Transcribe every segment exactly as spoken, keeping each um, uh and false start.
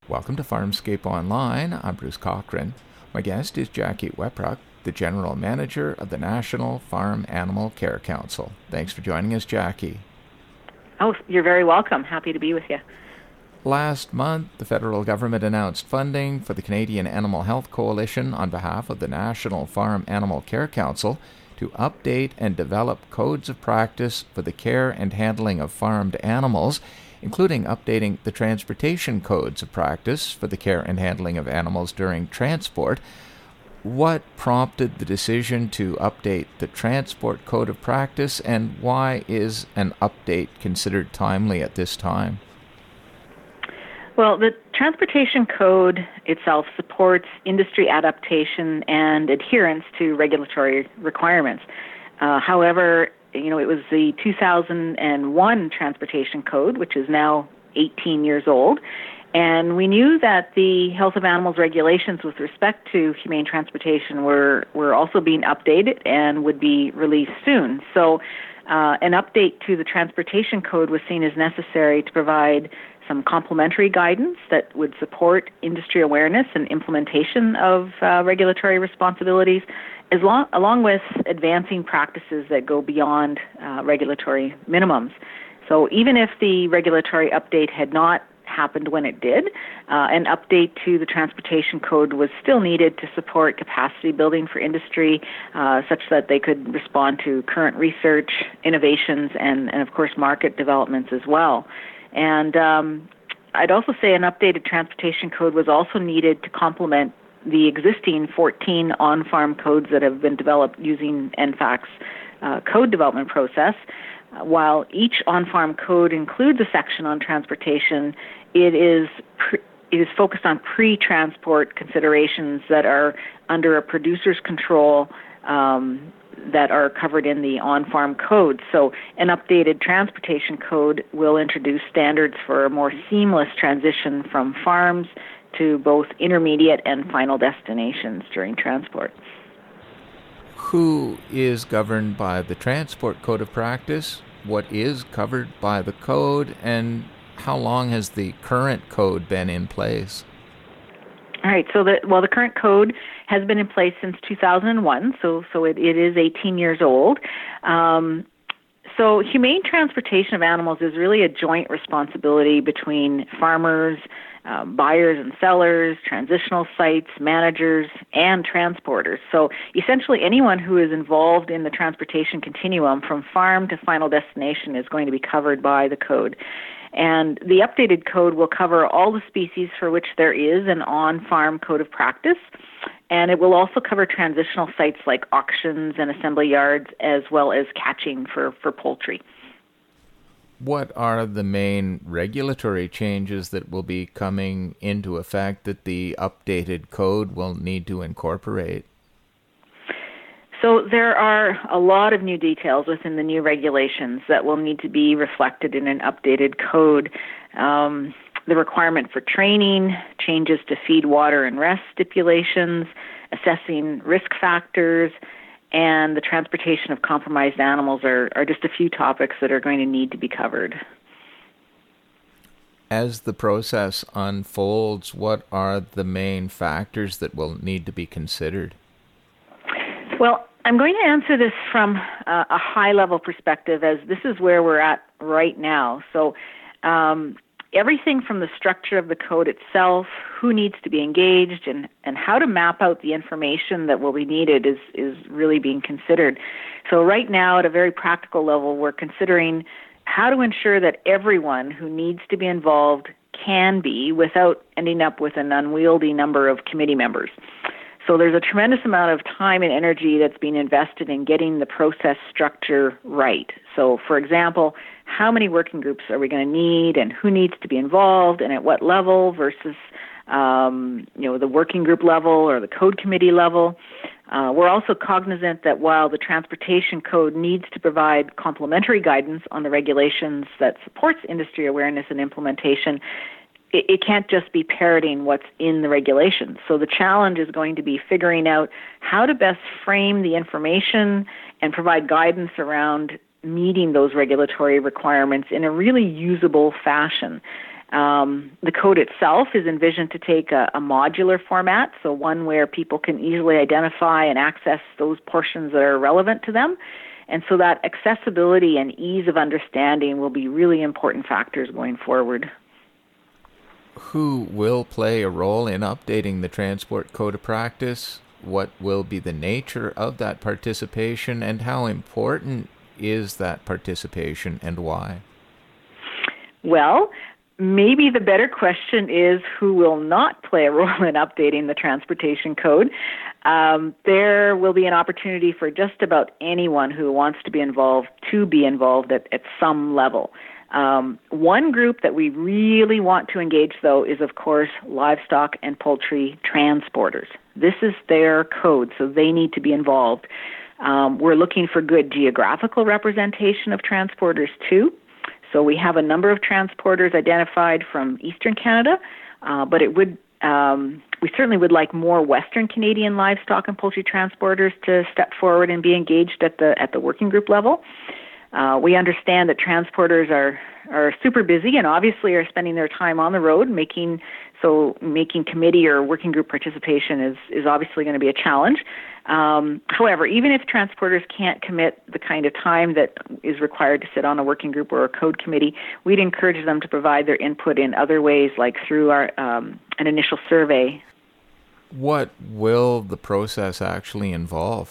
Welcome to Farmscape Online. I'm Bruce Cochran. My guest is Jackie Wepruck, the General Manager of the National Farm Animal Care Council. Thanks for joining us, Jackie. Oh, you're very welcome. Happy to be with you. Last month, the federal government announced funding for the Canadian Animal Health Coalition on behalf of the National Farm Animal Care Council to update and develop codes of practice for the care and handling of farmed animals, including updating the transportation codes of practice for the care and handling of animals during transport. What prompted the decision to update the transport code of practice, and why is an update considered timely at this time? Well, the transportation code itself supports industry adaptation and adherence to regulatory requirements. Uh, however, you know, it was the two thousand one transportation code, which is now eighteen years old, and we knew that the health of animals regulations with respect to humane transportation were, were also being updated and would be released soon. So uh, an update to the transportation code was seen as necessary to provide some complementary guidance that would support industry awareness and implementation of uh, regulatory responsibilities, as long, along with advancing practices that go beyond uh, regulatory minimums. So even if the regulatory update had not happened when it did, uh, an update to the transportation code was still needed to support capacity building for industry, uh, such that they could respond to current research, innovations, and, and of course market developments as well. And um, I'd also say an updated transportation code was also needed to complement the existing fourteen on-farm codes that have been developed using N F A C's uh, code development process. Uh, while each on-farm code includes a section on transportation, it is pre- it is focused on pre-transport considerations that are under a producer's control um, that are covered in the on-farm code. So an updated transportation code will introduce standards for a more seamless transition from farms to both intermediate and final destinations during transport. Who is governed by the transport code of practice? What is covered by the code? And how long has the current code been in place? All right, so the, well, the current code has been in place since two thousand one, so so it, it is eighteen years old. Um, so humane transportation of animals is really a joint responsibility between farmers, um, buyers and sellers, transitional sites, managers, and transporters. So essentially anyone who is involved in the transportation continuum from farm to final destination is going to be covered by the code. And the updated code will cover all the species for which there is an on-farm code of practice, and it will also cover transitional sites like auctions and assembly yards, as well as catching for, for poultry. What are the main regulatory changes that will be coming into effect that the updated code will need to incorporate? So there are a lot of new details within the new regulations that will need to be reflected in an updated code. Um, the requirement for training, changes to feed, water, and rest stipulations, assessing risk factors, and the transportation of compromised animals are, are just a few topics that are going to need to be covered. As the process unfolds, what are the main factors that will need to be considered? Well, I'm going to answer this from uh, a high-level perspective, as this is where we're at right now. So um, everything from the structure of the code itself, who needs to be engaged, and, and how to map out the information that will be needed is, is really being considered. So right now, at a very practical level, we're considering how to ensure that everyone who needs to be involved can be without ending up with an unwieldy number of committee members. So there's a tremendous amount of time and energy that's being invested in getting the process structure right. So, for example, how many working groups are we going to need, and who needs to be involved, and at what level versus, um, you know, the working group level or the code committee level. Uh, we're also cognizant that while the transportation code needs to provide complementary guidance on the regulations that supports industry awareness and implementation, it, it can't just be parroting what's in the regulations. So the challenge is going to be figuring out how to best frame the information and provide guidance around meeting those regulatory requirements in a really usable fashion. Um, the code itself is envisioned to take a, a modular format, so one where people can easily identify and access those portions that are relevant to them. And so that accessibility and ease of understanding will be really important factors going forward. Who will play a role in updating the Transport Code of Practice? What will be the nature of that participation, and how important is that participation, and why? Well, maybe the better question is who will not play a role in updating the Transportation Code. Um, there will be an opportunity for just about anyone who wants to be involved to be involved at, at some level. Um, one group that we really want to engage, though, is, of course, livestock and poultry transporters. This is their code, so they need to be involved. Um, we're looking for good geographical representation of transporters, too. So we have a number of transporters identified from Eastern Canada, uh, but it would um, we certainly would like more Western Canadian livestock and poultry transporters to step forward and be engaged at the at the working group level. Uh, we understand that transporters are, are super busy and obviously are spending their time on the road, making so making committee or working group participation is, is obviously going to be a challenge. Um, however, even if transporters can't commit the kind of time that is required to sit on a working group or a code committee, we'd encourage them to provide their input in other ways, like through our um, an initial survey. What will the process actually involve?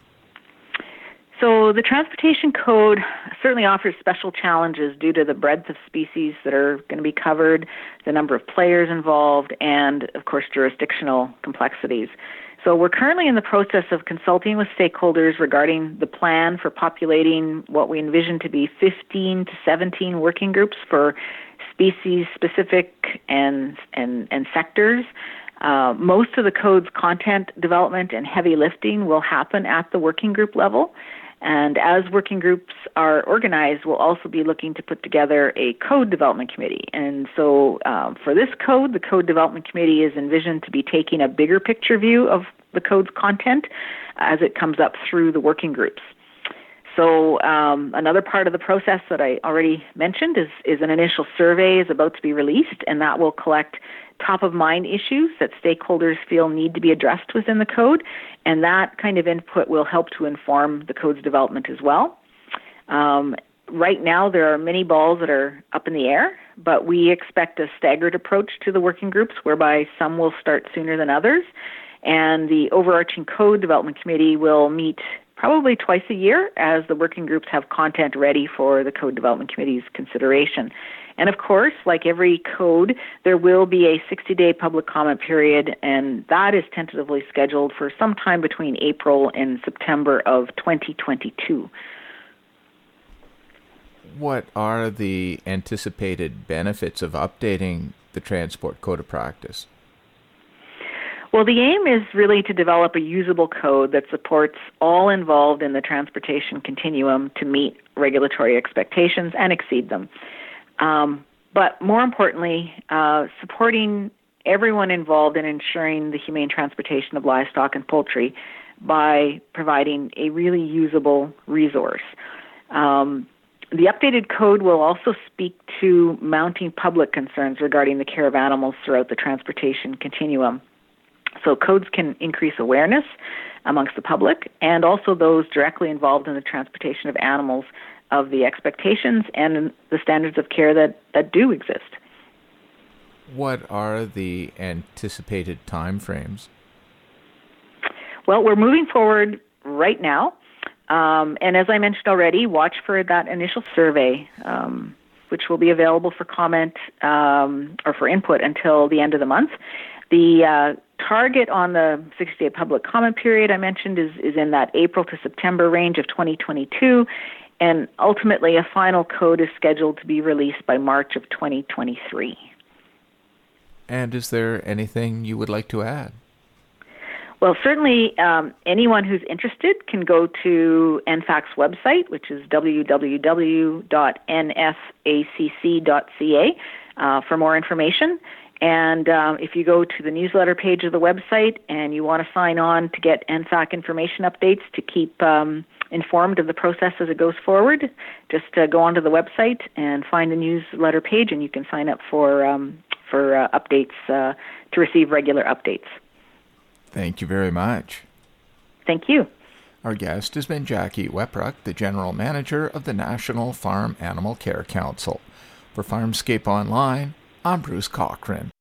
So the Transportation Code certainly offers special challenges due to the breadth of species that are going to be covered, the number of players involved, and, of course, jurisdictional complexities. So we're currently in the process of consulting with stakeholders regarding the plan for populating what we envision to be fifteen to seventeen working groups for species-specific and, and, and sectors. Uh, most of the code's content development and heavy lifting will happen at the working group level. And as working groups are organized, we'll also be looking to put together a code development committee. And so um, for this code, the code development committee is envisioned to be taking a bigger picture view of the code's content as it comes up through the working groups. So um, another part of the process that I already mentioned is, is an initial survey is about to be released, and that will collect top-of-mind issues that stakeholders feel need to be addressed within the code, and that kind of input will help to inform the code's development as well. Um, right now, there are many balls that are up in the air, but we expect a staggered approach to the working groups, whereby some will start sooner than others, and the overarching code development committee will meet probably twice a year as the working groups have content ready for the code development committee's consideration. And of course, like every code, there will be a sixty-day public comment period, and that is tentatively scheduled for sometime between April and September of twenty twenty-two. What are the anticipated benefits of updating the Transport Code of Practice? Well, the aim is really to develop a usable code that supports all involved in the transportation continuum to meet regulatory expectations and exceed them. Um, but more importantly, uh, supporting everyone involved in ensuring the humane transportation of livestock and poultry by providing a really usable resource. Um, the updated code will also speak to mounting public concerns regarding the care of animals throughout the transportation continuum. So codes can increase awareness amongst the public and also those directly involved in the transportation of animals of the expectations and the standards of care that, that do exist. What are the anticipated timeframes? Well, we're moving forward right now. Um, and as I mentioned already, watch for that initial survey, um, which will be available for comment um, or for input until the end of the month. The uh, target on the sixty-day public comment period I mentioned is, is in that April to September range of twenty twenty-two, and ultimately a final code is scheduled to be released by March of twenty twenty-three. And is there anything you would like to add? Well, certainly um, anyone who's interested can go to N F A C's website, which is w w w dot n f a c c dot c a, uh, for more information. And um, if you go to the newsletter page of the website and you want to sign on to get N F A C information updates to keep um, informed of the process as it goes forward, just uh, go onto the website and find the newsletter page, and you can sign up for um, for uh, updates uh, to receive regular updates. Thank you very much. Thank you. Our guest has been Jackie Wepruck, the General Manager of the National Farm Animal Care Council. For Farmscape Online, I'm Bruce Cochran.